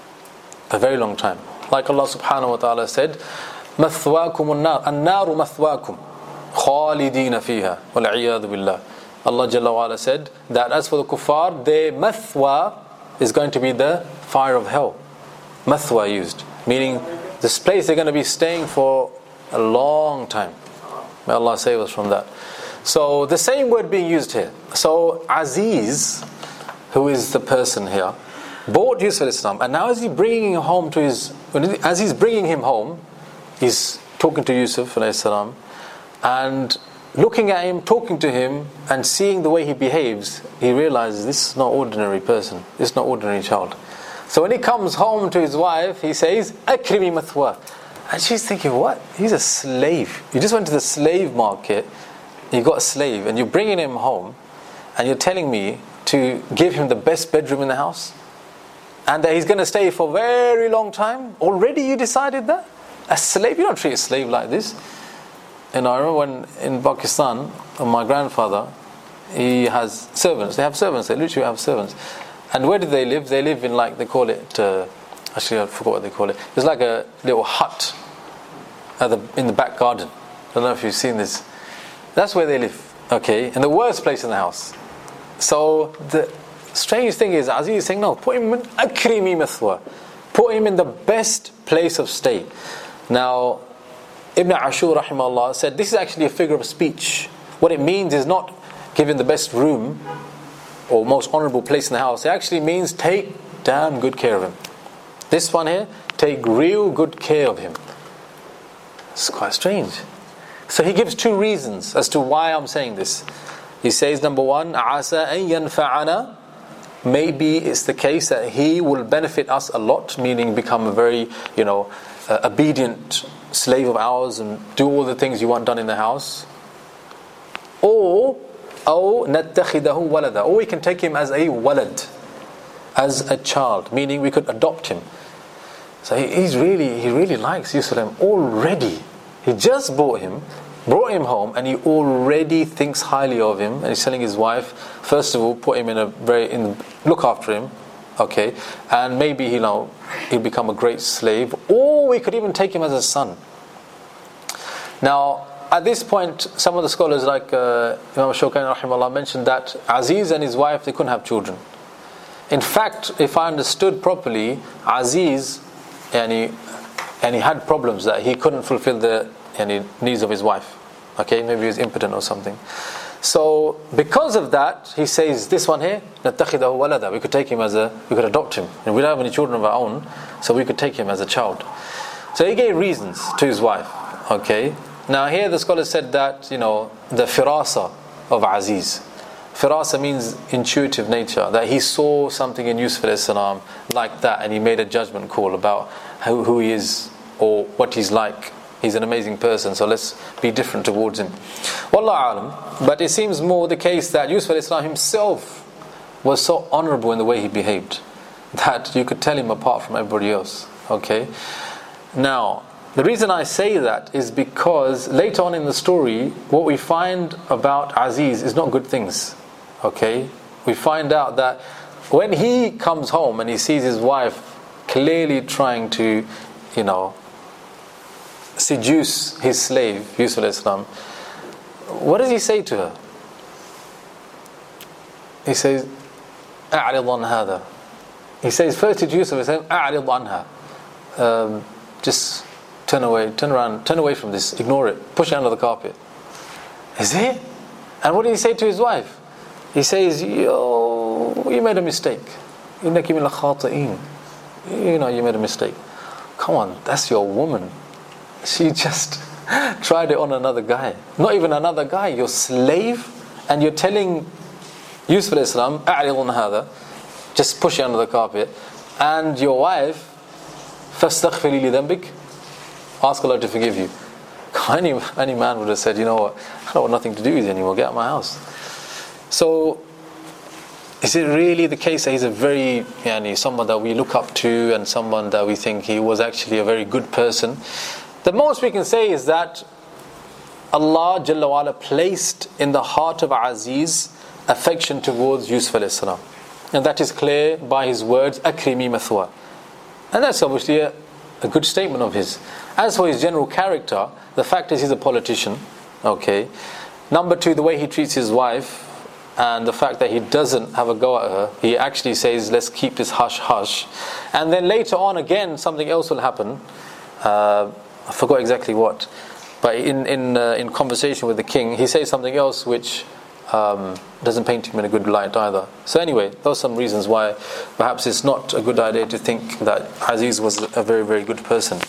A very long time. Like Allah subhanahu wa ta'ala said, مَثْوَاكُمُ النَّارُ النَّارُ مَثْوَاكُمْ خَالِدِينَ فِيهَا وَالْعِيَاذُ بِاللَّهِ. Allah Jalla wa ala said that as for the kuffar, their mathwa is going to be the fire of hell. Mathwa used, meaning this place they're going to be staying for a long time. May Allah save us from that. So the same word being used here. So Aziz, who is the person here, bought Yusuf alayhi salam, and now as he's bringing him home to his, as he's bringing him home, he's talking to Yusuf alayhi salam, and looking at him, talking to him, and seeing the way he behaves, he realizes this is not ordinary person. This is not ordinary child. So when he comes home to his wife, he says, "Akrimi mathwa," and she's thinking, "What? He's a slave. You just went to the slave market. You got a slave, and you're bringing him home, and you're telling me to give him the best bedroom in the house, and that he's going to stay for a very long time. Already you decided that? A slave? You don't treat a slave like this." And I remember when in Pakistan, my grandfather, he has servants. They have servants. They literally have servants. And where do they live? They live in, like, they call it, uh, actually I forgot what they call it. It's like a little hut at the, in the back garden. I don't know if you've seen this. That's where they live. Okay, in the worst place in the house. So the strange thing is, Aziz is saying, no, put him in akrimi mathwa. Put him in the best place of stay. Now, Ibn Ashur rahimahullah said this is actually a figure of speech. What it means is not give him the best room or most honorable place in the house, it actually means take damn good care of him. This one here, take real good care of him. It's quite strange. So he gives two reasons as to why I'm saying this. He says, number one, عَسَىٰ أَن يَنْفَعَنَا, maybe it's the case that he will benefit us a lot, meaning become a very, you know, uh, obedient slave of ours and do all the things you want done in the house. Or, أو نَتَّخِذَهُ وَلَدًا, or we can take him as a walad, as a child, meaning we could adopt him. So he, he's really, he really likes Yusuf already. He just bought him, brought him home, and he already thinks highly of him. And he's telling his wife, first of all, put him in a very, in, look after him, okay, and maybe you know he'll become a great slave, or we could even take him as a son. Now, at this point, some of the scholars like uh, Imam Shawkani rahimahullah mentioned that Aziz and his wife, they couldn't have children. In fact, if I understood properly, Aziz, and he, and he had problems that he couldn't fulfill the any needs of his wife. Okay, maybe he was impotent or something. So because of that, he says this one here, نَتَّخِذَهُ وَلَدًا, we could take him as a, we could adopt him. And we don't have any children of our own, so we could take him as a child. So he gave reasons to his wife. Okay. Now here the scholar said that, you know, the firasa of Aziz. Firasa means intuitive nature, that he saw something in Yusuf alayhi salam like that, and he made a judgment call about who, who he is or what he's like. He's an amazing person, so let's be different towards him. Wallahu alam. But it seems more the case that Yusuf alayhi salam himself was so honorable in the way he behaved that you could tell him apart from everybody else. Okay. Now, the reason I say that is because later on in the story, what we find about Aziz is not good things. Okay, we find out that when he comes home and he sees his wife clearly trying to, you know, seduce his slave Yusuf alayhi salam, what does he say to her? He says, أعرض عن هذا. He says first to Yusuf alayhi salam, أعرض عنها, um, just turn away, turn around, turn away from this, ignore it, push it under the carpet. Is it? And what did he say to his wife? He says, yo, you made a mistake. You know, you made a mistake. Come on, that's your woman. She just tried it on another guy. Not even another guy, your slave. And you're telling Yusuf alayhi salam, أعرض عن هذا, just push it under the carpet. And your wife, فاستغفري لذنبك, ask Allah to forgive you. Any, any man would have said, you know what, I don't want nothing to do with you anymore, get out of my house. So, is it really the case that he's a very, yani, someone that we look up to and someone that we think he was actually a very good person? The most we can say is that Allah Jalla wa Ala placed in the heart of Aziz affection towards Yusuf alayhi salam. And that is clear by his words, Akrimi mathwa. And that's obviously a, a good statement of his. As for his general character, the fact is he's a politician. Okay. Number two, the way he treats his wife, and the fact that he doesn't have a go at her, he actually says, let's keep this hush hush. And then later on again, something else will happen. Uh, I forgot exactly what. But in in uh, in conversation with the king, he says something else which um, doesn't paint him in a good light either. So anyway, those are some reasons why perhaps it's not a good idea to think that Aziz was a very, very good person.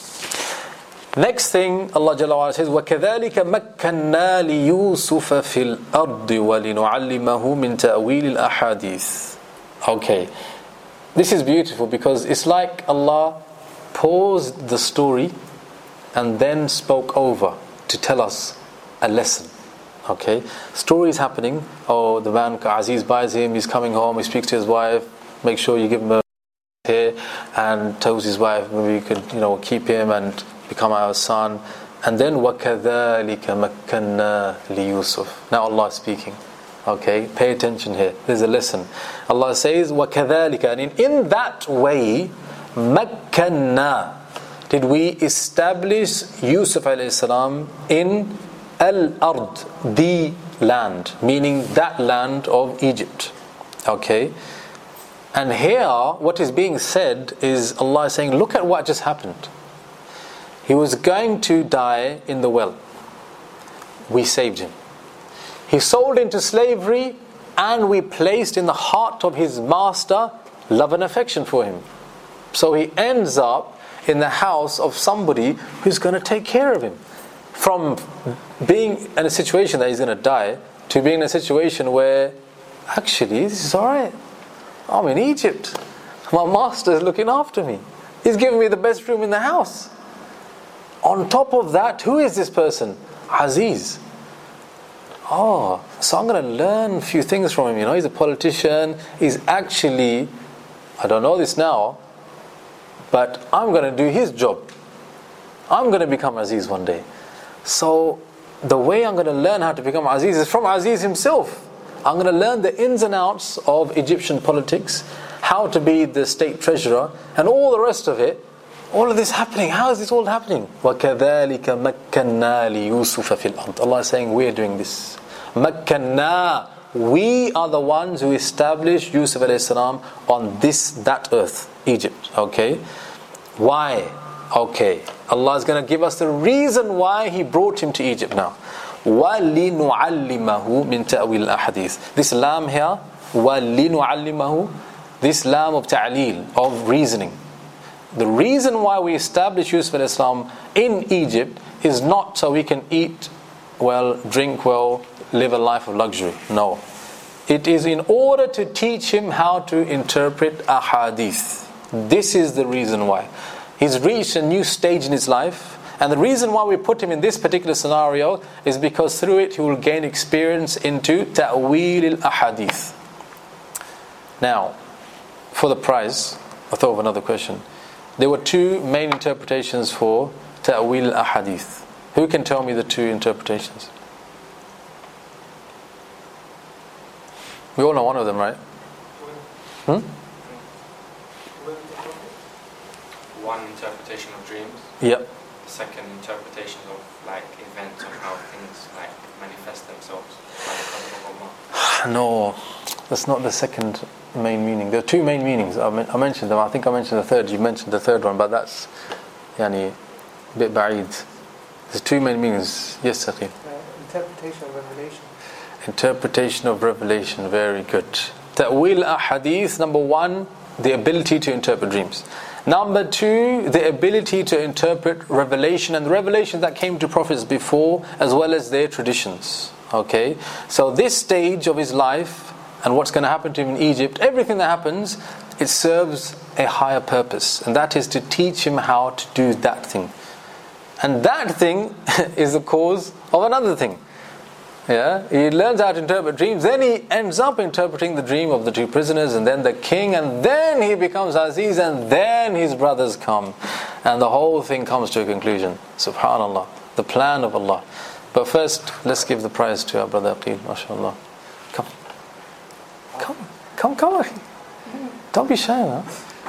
Next thing, Allah Jalla wa Ala says, وَكَذَلِكَ مَكَّنَّا لِيُوسُفَ فِي الْأَرْضِ وَلِنُعَلِّمَهُ مِنْ تَأْوِيلِ الْأَحَادِيثِ. Okay, this is beautiful because it's like Allah paused the story and then spoke over to tell us a lesson. Okay, story is happening. Oh, the man Aziz buys him, he's coming home, he speaks to his wife, make sure you give him a here, and tells his wife maybe you could, you know, keep him and become our son. And then وَكَذَلِكَ مَكَّنَّا لِيُوسُفَ. Now Allah is speaking. Okay, pay attention here. There's a lesson. Allah says وَكَذَلِكَ, and in, in that way مَكَّنَّا, did we establish Yusuf alayhi salam in al-ard, the land, meaning that land of Egypt. Okay. And here what is being said is Allah is saying, look at what just happened. He was going to die in the well. We saved him. He sold into slavery, and we placed in the heart of his master love and affection for him. So he ends up in the house of somebody who's going to take care of him. From being in a situation that he's going to die, to being in a situation where, actually, this is alright. I'm in Egypt. My master is looking after me. He's giving me the best room in the house. On top of that, who is this person? Aziz. Oh, so I'm going to learn a few things from him. You know, he's a politician. He's actually, I don't know this now, but I'm going to do his job. I'm going to become Aziz one day. So the way I'm going to learn how to become Aziz is from Aziz himself. I'm going to learn the ins and outs of Egyptian politics, how to be the state treasurer, and all the rest of it. All of this happening. How is this all happening? وَكَذَلِكَ مَكَّنَّا لِيُوسُفَ فِي الْأَرْضِ. Allah is saying, we're doing this. مَكَّنَّا. We are the ones who established Yusuf alayhi salam on this, that earth, Egypt. Okay? Why? Okay. Allah is going to give us the reason why He brought him to Egypt now. وَلِنُعَلِّمَهُ مِن تَأْوِيلِ الْأَحَادِيثِ. This lam here, وَلِنُعَلِّمَهُ, this lam of ta'leel, of reasoning. The reason why we established Yusuf alayhi salam in Egypt is not so we can eat well, drink well, live a life of luxury. No. It is in order to teach him how to interpret ahadith. This is the reason why. He's reached a new stage in his life, and the reason why we put him in this particular scenario is because through it he will gain experience into ta'weel al-ahadith. Now, for the prize, I thought of another question. There were two main interpretations for ta'weel al-ahadith. Who can tell me the two interpretations? We all know one of them, right? Hmm? One interpretation of dreams. Yep. The second interpretation of like events of how things like manifest themselves by the qadr of Allah. No, that's not the second main meaning. There are two main meanings. I, men- I mentioned them. I think I mentioned the third. You mentioned the third one, but that's yani, a bit ba'id. There's two main meanings. Yes, Saqi. Uh, interpretation of revelation. Interpretation of revelation. Very good. Ta'weel ahadith. Number one, the ability to interpret dreams. Number two, the ability to interpret revelation, and the revelation that came to prophets before, as well as their traditions. Okay, so this stage of his life and what's going to happen to him in Egypt, everything that happens, it serves a higher purpose, and that is to teach him how to do that thing. And that thing is the cause of another thing. Yeah, he learns how to interpret dreams, then he ends up interpreting the dream of the two prisoners, and then the king, and then he becomes Aziz, and then his brothers come, and the whole thing comes to a conclusion. Subhanallah, the plan of Allah. But first, let's give the prize to our brother Aqeel, mashallah. Come, come, come, come, Akhi. Don't be shy, huh?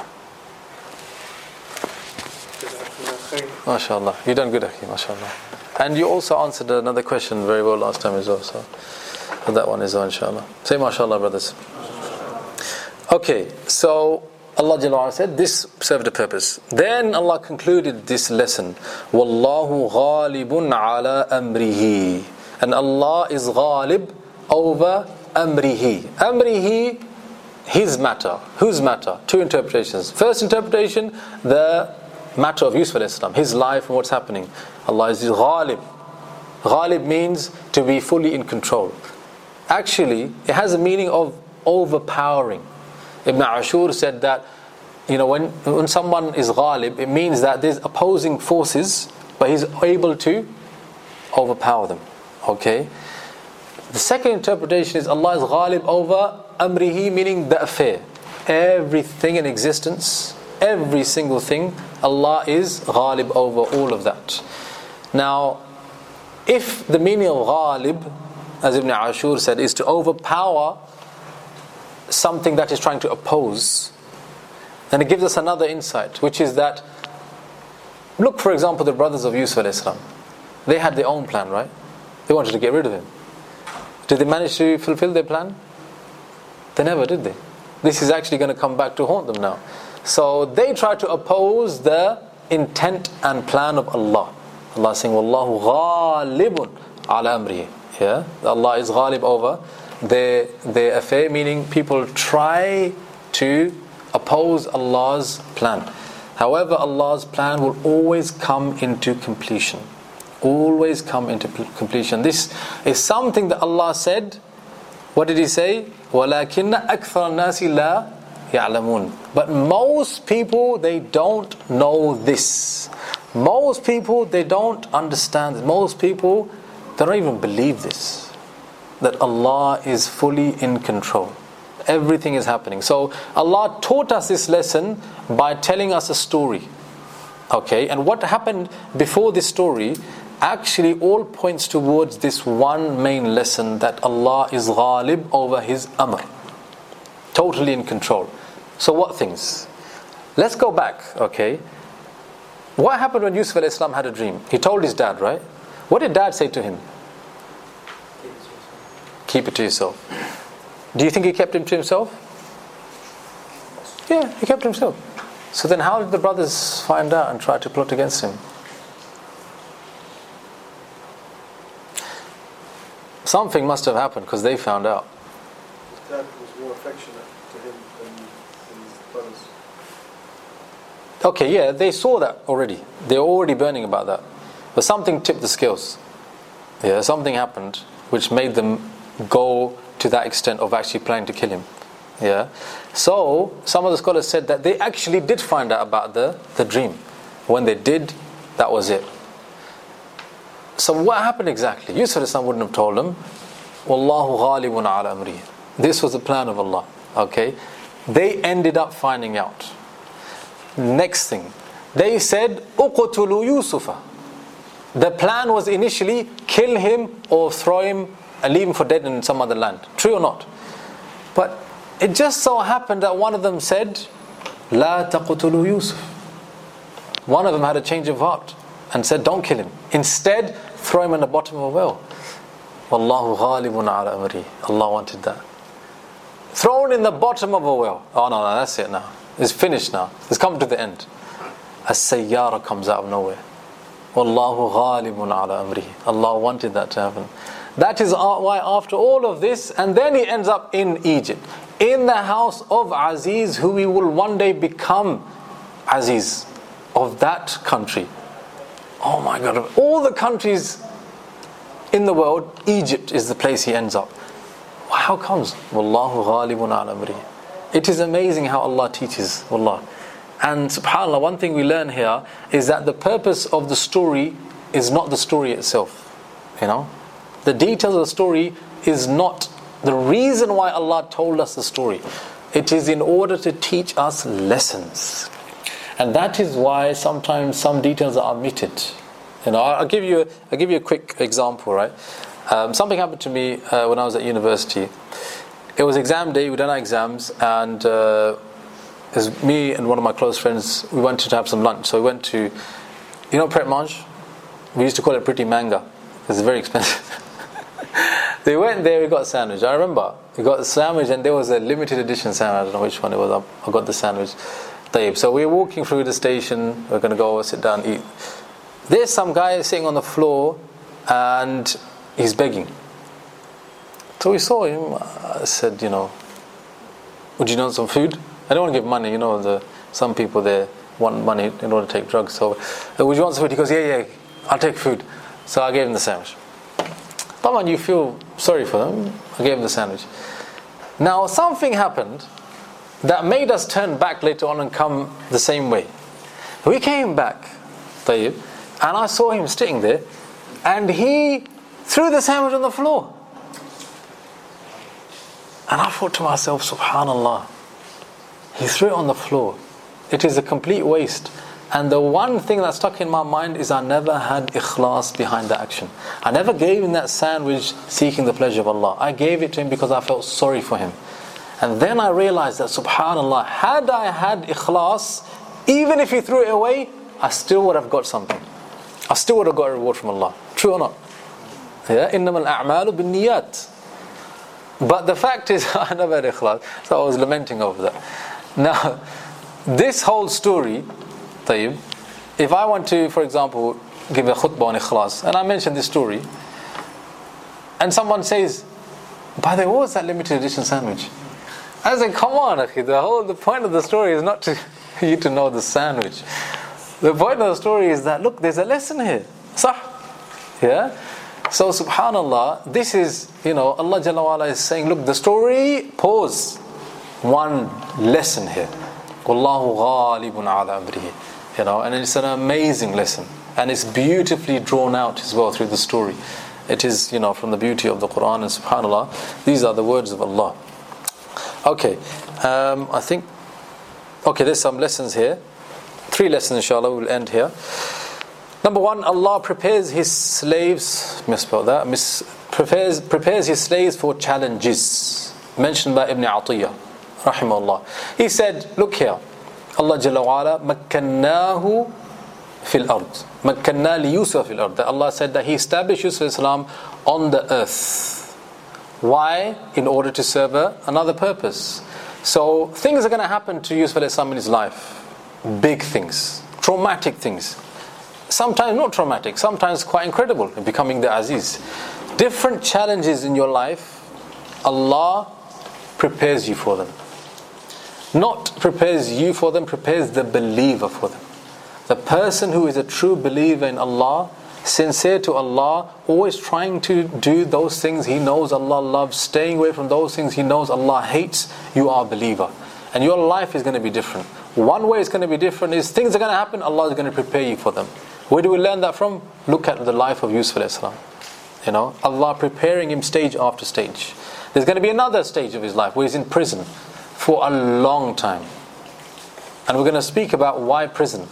MashaAllah. You done good, Akhi, MashaAllah. And you also answered another question very well last time as well, so that one is on, inshallah. Say MashaAllah, brothers. Okay, so Allah Jalla wa Ala said this served a purpose. Then Allah concluded this lesson. Wallahu ghalibun ala amrihi. And Allah is ghalib over amrihi. Amrihi, His matter. Whose matter? Two interpretations. First interpretation, the matter of Yusuf alayhi salam, his life and what's happening. Allah is ghalib. Ghalib means to be fully in control. Actually, it has a meaning of overpowering. Ibn Ashur said that, you know, when, when someone is ghalib, it means that there's opposing forces, but he's able to overpower them. Okay? The second interpretation is Allah is ghalib over amrihi, meaning the affair. Everything in existence, every single thing, Allah is ghalib over all of that. Now, if the meaning of ghalib, as Ibn Ashur said, is to overpower something that is trying to oppose, then it gives us another insight, which is that, look, for example, the brothers of Yusuf alayhi salam. They had their own plan, right? They wanted to get rid of him. Did they manage to fulfill their plan? They never did, they? This is actually going to come back to haunt them now. So they try to oppose the intent and plan of Allah. Allah is saying, Wallahu ghalibun ala amrihi. Yeah, Allah is ghalib over their, their affair, meaning people try to oppose Allah's plan. However, Allah's plan will always come into completion. Always come into completion. This is something that Allah said. What did He say? وَلَكِنَّ أَكْثَرَ النَّاسِ لَا يَعْلَمُونَ. But most people, they don't know this. Most people, they don't understand this. Most people, they don't even believe this. That Allah is fully in control. Everything is happening. So Allah taught us this lesson by telling us a story. Okay, and what happened before this story actually all points towards this one main lesson, that Allah is ghalib over His amr. Totally in control. So what things? Let's go back, okay. What happened when Yusuf alayhi salam had a dream? He told his dad, right? What did dad say to him? Keep it to yourself. Do you think he kept him to himself? Yeah, he kept himself. So then how did the brothers find out and try to plot against him? Something must have happened because they found out. His dad was more affectionate to him than, than his brothers. Okay, yeah, they saw that already. They were already burning about that. But something tipped the scales. Yeah, something happened which made them go to that extent of actually planning to kill him. Yeah. So some of the scholars said that they actually did find out about the, the dream. When they did, that was it. So what happened exactly? Yusuf alayhi salam wouldn't have told them. Wallahu ghalibun ala amri. This was the plan of Allah. Okay. They ended up finding out. Next thing, they said uqtulu Yusufa. The plan was initially kill him or throw him and leave him for dead in some other land. True or not? But it just so happened that one of them said, La taqtulu Yusuf. One of them had a change of heart and said, don't kill him. Instead, throw him in the bottom of a well. Wallahu ghalibun ala amri. Allah wanted that. Thrown in the bottom of a well. Oh no, no, that's it now. It's finished now. It's come to the end. A sayyara comes out of nowhere. Wallahu ghalibun ala amri. Allah wanted that to happen. That is why after all of this, and then he ends up in Egypt, in the house of Aziz, who he will one day become Aziz of that country. Oh my God, of all the countries in the world, Egypt is the place he ends up. How comes? Wallahu ghalibun ala amri. It is amazing how Allah teaches, wallah. And subhanAllah, one thing we learn here is that the purpose of the story is not the story itself. You know? The details of the story is not the reason why Allah told us the story. It is in order to teach us lessons. And that is why sometimes some details are omitted. You know, I'll give you, I'll give you a quick example, right? Um, something happened to me uh, when I was at university. It was exam day, we done our exams, and uh, it was me and one of my close friends, we wanted to have some lunch. So we went to, you know, Pret Mange? We used to call it Pretty Manga. It's very expensive. They went there, we got a sandwich. I remember, we got a sandwich and there was a limited edition sandwich. I don't know which one it was. I got the sandwich. So we were walking through the station. We're going to go sit down, eat. There's some guy sitting on the floor and he's begging. So we saw him. I said, you know, would you want some food? I don't want to give money. You know, the some people there want money in order to take drugs. So, would you want some food? He goes, yeah, yeah, I'll take food. So I gave him the sandwich. Taman, you feel sorry for them. I gave him the sandwich. Now something happened that made us turn back later on and come the same way. We came back, Tayyib, and I saw him sitting there, and he threw the sandwich on the floor. And I thought to myself, subhanallah, he threw it on the floor. It is a complete waste. And the one thing that stuck in my mind is I never had ikhlas behind the action. I never gave him that sandwich seeking the pleasure of Allah. I gave it to him because I felt sorry for him. And then I realized that subhanallah, had I had ikhlas, even if he threw it away, I still would have got something. I still would have got a reward from Allah. True or not? Yeah, إِنَّمَا الْأَعْمَالُ بِالنِّيَّاتِ. But the fact is, I never had ikhlas. So I was lamenting over that. Now, this whole story, Tayyib, if I want to, for example, give a khutbah on ikhlas, and I mention this story, and someone says, by the way, what was that limited edition sandwich? I say, come on, akhi, the whole the point of the story is not to you to know the sandwich. The point of the story is that, look, there's a lesson here. Sah? Yeah? So subhanallah, this is, you know, Allah Jalla wa Ala is saying, look, the story, pause. One lesson here. Wallahu ghalibun ala amrihi. You know, and it's an amazing lesson. And it's beautifully drawn out as well through the story. It is, you know, from the beauty of the Quran, and subhanallah, these are the words of Allah. Okay, um, I think, okay, there's some lessons here. Three lessons, inshallah, we'll end here. Number one, Allah prepares His slaves, misspelled that, mis, prepares, prepares His slaves for challenges. Mentioned by Ibn Atiyah, rahimahullah. He said, look here, Allah Jalla wa Ala, makkannahu fil ard. Makkanna li Yusuf fil ard. That Allah said that He established Yusuf Islam on the earth. Why? In order to serve a, another purpose. So things are going to happen to Yusuf Islam in his life. Big things, traumatic things. Sometimes not traumatic, sometimes quite incredible, becoming the Aziz. Different challenges in your life, Allah prepares you for them. Not prepares you for them, prepares the believer for them. The person who is a true believer in Allah, sincere to Allah, always trying to do those things he knows Allah loves, staying away from those things he knows Allah hates, you are a believer. And your life is going to be different. One way it's going to be different is things are going to happen, Allah is going to prepare you for them. Where do we learn that from? Look at the life of Yusuf alayhi salam. You know, Allah preparing him stage after stage. There's going to be another stage of his life where he's in prison for a long time. And we're going to speak about why prison.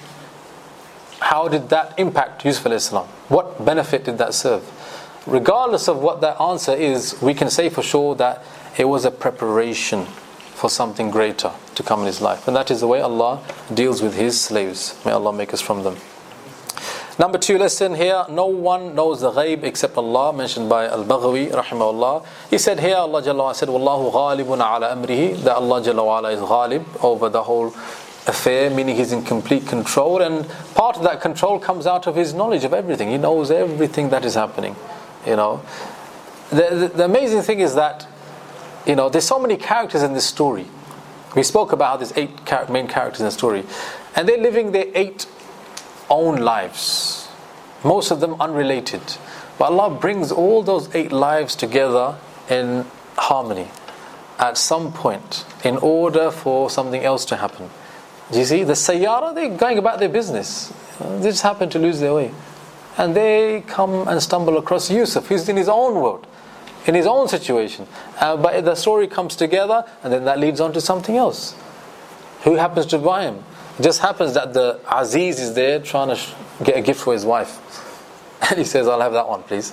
How did that impact Yusuf alayhi salam? What benefit did that serve? Regardless of what that answer is, we can say for sure that it was a preparation for something greater to come in his life. And that is the way Allah deals with His slaves. May Allah make us from them. Number two lesson here, no one knows the ghaib except Allah, mentioned by Al-Baghawi rahimahullah. He said here, Allah Jalla wa Ala said, Wallahu ghalibun ala amrihi, that Allah Jalla wa Ala is ghalib over the whole affair, meaning He's in complete control, and part of that control comes out of His knowledge of everything. He knows everything that is happening. You know, the, the, the amazing thing is that, you know, there's so many characters in this story. We spoke about how there's eight main characters in the story, and they're living their eight own lives, most of them unrelated, but Allah brings all those eight lives together in harmony at some point in order for something else to happen. Do you see? The Sayyara, they're going about their business, they just happen to lose their way, and they come and stumble across Yusuf, who's in his own world, in his own situation, uh, but the story comes together, and then that leads on to something else. Who happens to buy him? It just happens that the Aziz is there trying to sh- get a gift for his wife. And he says, I'll have that one, please.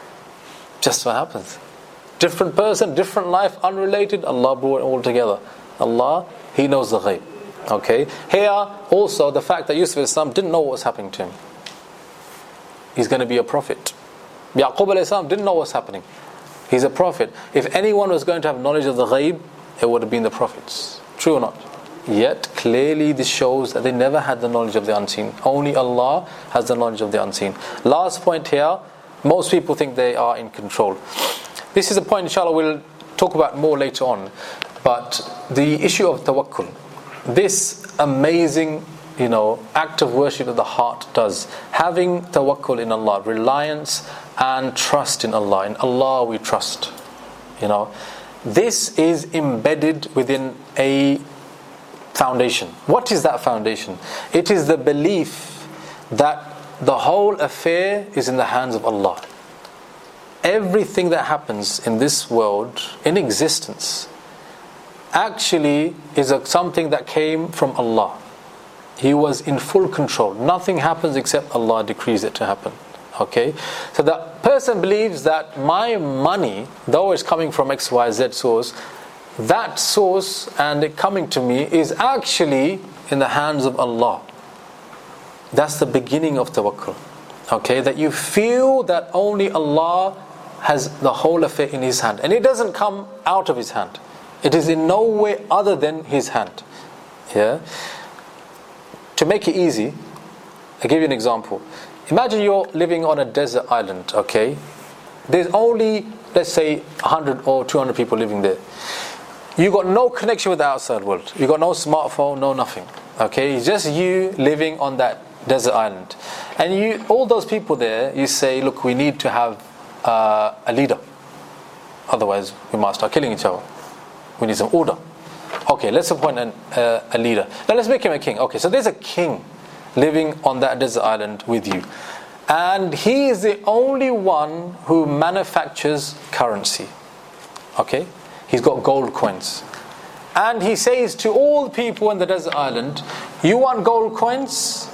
Just what happens. Different person, different life, unrelated. Allah brought it all together. Allah, He knows the ghaib. Okay. Here, also, the fact that Yusuf Islam didn't know what was happening to him. He's going to be a prophet. Yaqub alayhi salam didn't know what's happening. He's a prophet. If anyone was going to have knowledge of the ghaib, it would have been the prophets. True or not? Yet clearly this shows that they never had the knowledge of the unseen. Only Allah has the knowledge of the unseen. Last point here, most people think they are in control. This is a point inshallah we'll talk about more later on. But the issue of tawakkul, this amazing, you know, act of worship that the heart does, having tawakkul in Allah, reliance and trust in Allah. In Allah we trust. You know, this is embedded within a foundation. What is that foundation? It is the belief that the whole affair is in the hands of Allah. Everything that happens in this world, in existence, actually is a, something that came from Allah. He was in full control. Nothing happens except Allah decrees it to happen. Okay? So the person believes that my money, though it's coming from X Y Z source, that source and it coming to me is actually in the hands of Allah. That's the beginning of tawakkul. Okay, that you feel that only Allah has the whole affair in His hand, and it doesn't come out of His hand. It is in no way other than His hand. Yeah. To make it easy, I'll give you an example. Imagine you're living on a desert island. Okay, there's only let's say one hundred or two hundred people living there. You got no connection with the outside world. You got no smartphone, no nothing. Okay, it's just you living on that desert island. And you, all those people there, you say, look, we need to have uh, a leader. Otherwise, we might start killing each other. We need some order. Okay, let's appoint an, uh, a leader. Now let's make him a king. Okay, so there's a king living on that desert island with you. And he is the only one who manufactures currency. Okay? He's got gold coins. And he says to all the people in the desert island, you want gold coins?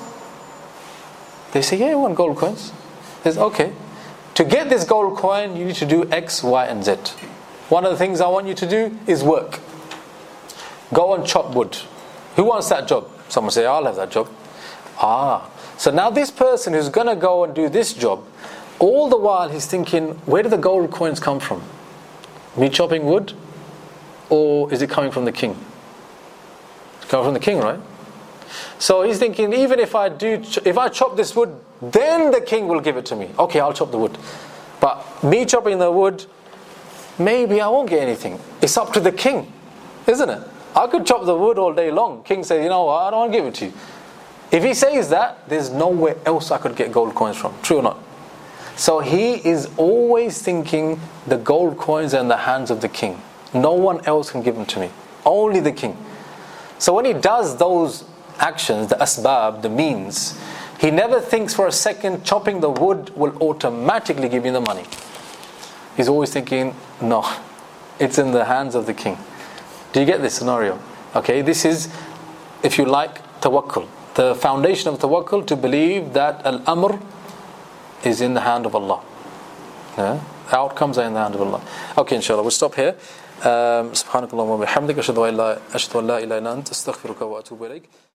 They say, yeah, we want gold coins. He says, okay. To get this gold coin, you need to do X, Y, and Z. One of the things I want you to do is work. Go and chop wood. Who wants that job? Someone say, I'll have that job. Ah. So now this person who's going to go and do this job, all the while he's thinking, where do the gold coins come from? Me chopping wood? Or is it coming from the king? It's coming from the king, right? So he's thinking, even if I do, if I chop this wood, then the king will give it to me. Okay, I'll chop the wood. But me chopping the wood, maybe I won't get anything. It's up to the king, isn't it? I could chop the wood all day long. King says, you know what, I don't want to give it to you. If he says that, there's nowhere else I could get gold coins from. True or not? So he is always thinking the gold coins are in the hands of the king. No one else can give them to me. Only the king. So when he does those actions, the asbab, the means, he never thinks for a second chopping the wood will automatically give me the money. He's always thinking, no, it's in the hands of the king. Do you get this scenario? Okay, this is, if you like, tawakkul. The foundation of tawakkul, to believe that al-amr is in the hand of Allah. Yeah? The outcomes are in the hand of Allah. Okay, inshallah, we'll stop here. Um, Subhanakallahumma wa bihamdika ashhadu an la ilaha illa anta astaghfiruka wa atubu ilayk.